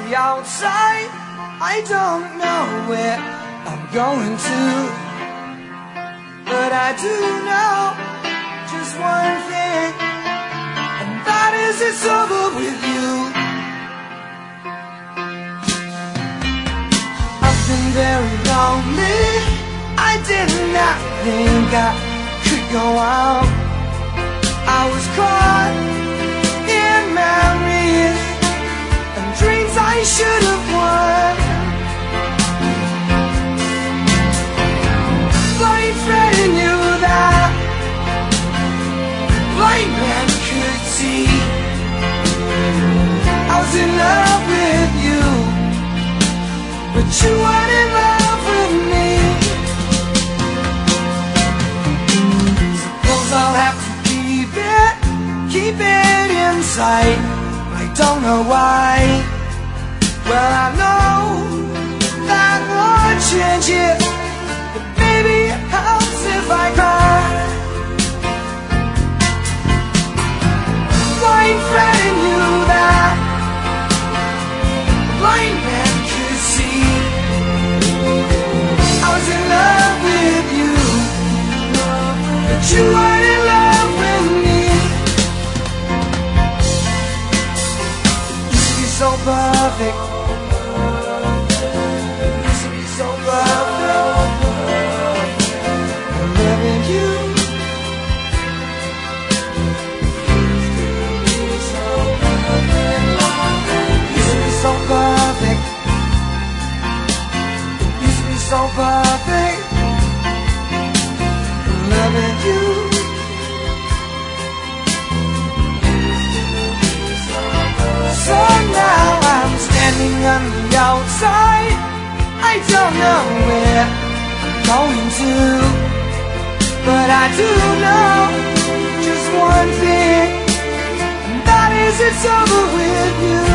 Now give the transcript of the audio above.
the outside, I don't know where I'm going to, but I do know just one thing, and that is it's over with you. I've been very lonely, I did not think I could go on. I was caught in memories and dreams I should have won. Blind friend knew that blind man could see. I was in love with you, but you weren't in love with me. Suppose I'll have to keep it inside. I don't know why. Well, I know that won't change it, but maybe it helps if I cry. Blind friend knew that blind man could see. I was in love with you, but you weren't in love with me. Used to be so perfect, used to be so perfect, loving you. So perfect, used to be so perfect, loving you. So now I'm standing on the outside, I don't know where I'm going to, but I do know just one thing, and that is it's over with you.